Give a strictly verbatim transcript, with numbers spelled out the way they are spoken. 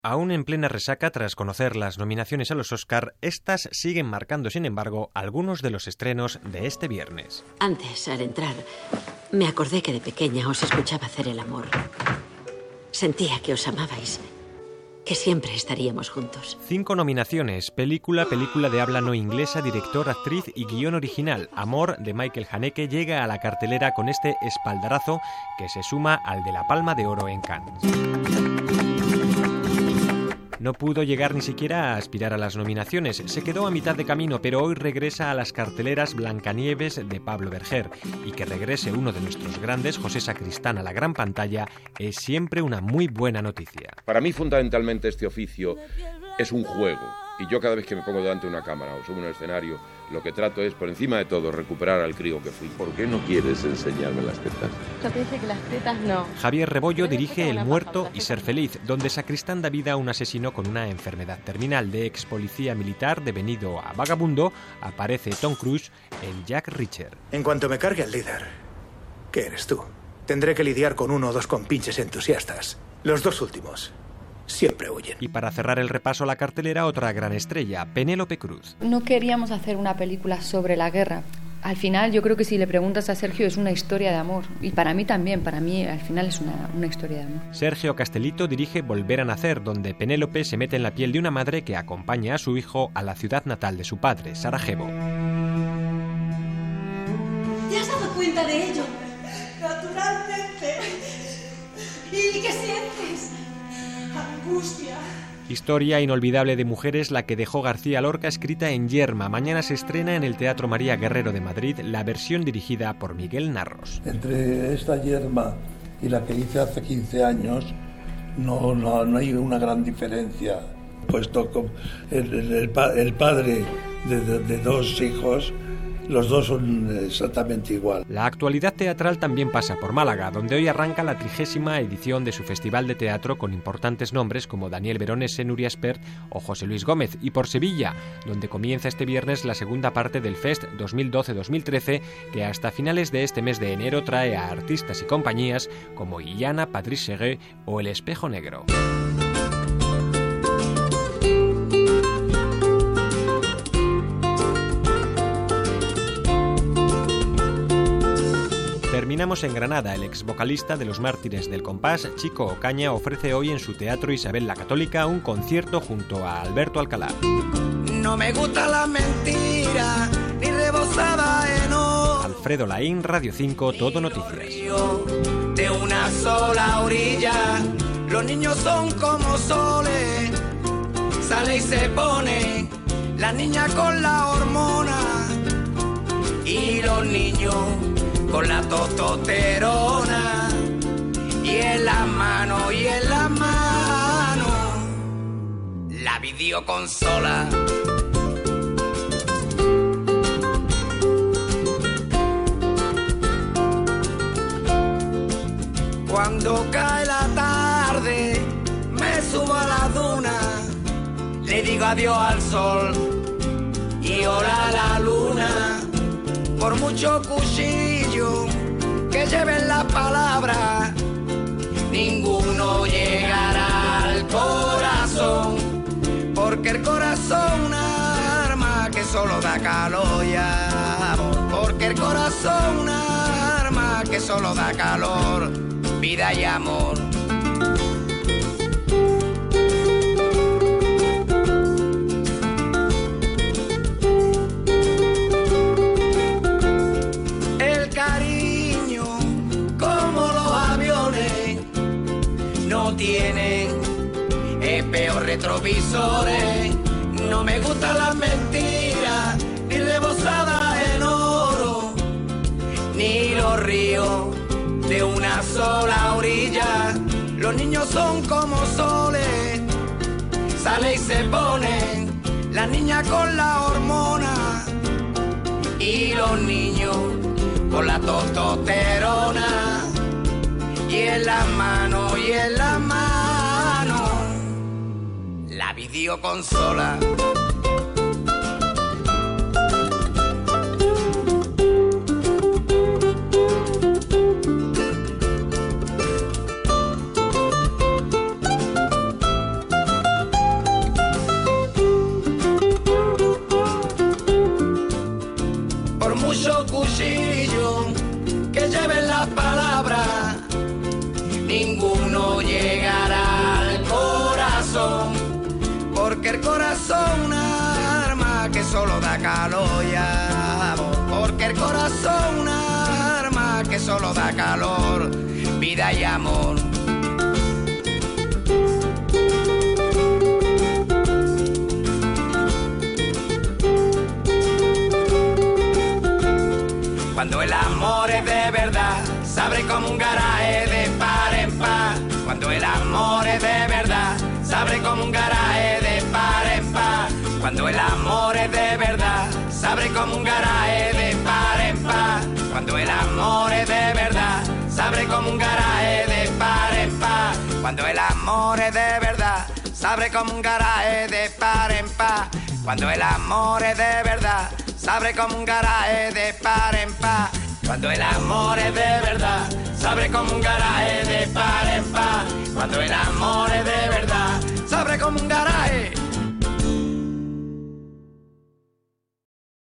Aún en plena resaca tras conocer las nominaciones a los Oscar, estas siguen marcando, sin embargo, algunos de los estrenos de este viernes. Antes, al entrar, me acordé que de pequeña os escuchaba hacer el amor. Sentía que os amabais, que siempre estaríamos juntos. Cinco nominaciones: película, película de habla no inglesa, director, actriz y guión original. Amor, de Michael Haneke, llega a la cartelera con este espaldarazo que se suma al de la Palma de Oro en Cannes. No pudo llegar ni siquiera a aspirar a las nominaciones, se quedó a mitad de camino, pero hoy regresa a las carteleras Blancanieves de Pablo Berger, y que regrese uno de nuestros grandes, José Sacristán, a la gran pantalla es siempre una muy buena noticia. Para mí, fundamentalmente, este oficio es un juego, y yo cada vez que me pongo delante de una cámara o subo a un escenario, lo que trato es, por encima de todo, recuperar al crío que fui. ¿Por qué no quieres enseñarme las tetas? Yo te dije que las tetas no. Javier Rebollo dirige El muerto y ser feliz, donde Sacristán da vida a un asesino con una enfermedad terminal. De ex policía militar devenido a vagabundo, aparece Tom Cruise en Jack Reacher. En cuanto me cargue al líder, ¿qué eres tú? Tendré que lidiar con uno o dos compinches entusiastas. Los dos últimos siempre huyen. Y para cerrar el repaso a la cartelera, otra gran estrella, Penélope Cruz. No queríamos hacer una película sobre la guerra. Al final, yo creo que si le preguntas a Sergio, es una historia de amor. Y para mí también, para mí al final es una, una historia de amor. Sergio Castellito dirige Volver a nacer, donde Penélope se mete en la piel de una madre que acompaña a su hijo a la ciudad natal de su padre, Sarajevo. ¿Te has dado cuenta de ello? Naturalmente. ¿Y qué sientes? Angustia. Historia inolvidable de mujeres, la que dejó García Lorca, escrita en Yerma. Mañana se estrena en el Teatro María Guerrero de Madrid la versión dirigida por Miguel Narros. Entre esta Yerma y la que hice hace quince años no, no, no hay una gran diferencia, puesto que el, el, el, el padre de, de, de dos hijos, los dos son exactamente igual. La actualidad teatral también pasa por Málaga, donde hoy arranca la trigésima edición de su festival de teatro con importantes nombres como Daniel Veronese, Nuria Espert o José Luis Gómez, y por Sevilla, donde comienza este viernes la segunda parte del Fest dos mil doce dos mil trece, que hasta finales de este mes de enero trae a artistas y compañías como Illana, Patrice Cheguet o El Espejo Negro. Terminamos en Granada. El ex vocalista de Los Mártires del Compás, Chico Ocaña, ofrece hoy en su Teatro Isabel la Católica un concierto junto a Alberto Alcalá. No me gusta la mentira, ni rebosada en oro. Alfredo Laín, Radio cinco, Todo Noticias. De una sola orilla, los niños son como soles. Sale y se pone la niña con la hormona y los niños con la tostosterona, y en la mano, y en la mano, la videoconsola. Cuando cae la tarde, me subo a la duna, le digo adiós al sol y hola a la luna. Por mucho cuchillo que lleven la palabra, ninguno llegará al corazón, porque el corazón es una arma que solo da calor y amor, porque el corazón es una arma que solo da calor, vida y amor. Tienen espejos retrovisores, no me gustan las mentiras, ni rebosadas en oro, ni los ríos de una sola orilla. Los niños son como soles, sale y se ponen la niña con la hormona y los niños con la testosterona. Y en la mano, y en la mano, la videoconsola. corazón, porque el corazón una arma que solo da calor y amor, porque el corazón una arma que solo da calor, vida y amor. Cuando el amor es de verdad, se abre como un garaje de par en par. Cuando el amor es de verdad, se abre como un garaje de par en par. Cuando el amor es de verdad, se abre como un garaje de par en par. Cuando el amor es de verdad, se abre como un garaje de par en par. Cuando el amor es de verdad, se abre como un garaje de par en par. Cuando el amor es de verdad, se abre como un garaje de par en par. Cuando el amor es de verdad, se abre como un garaje de par en par. Cuando el amor es de verdad, se abre como un garaje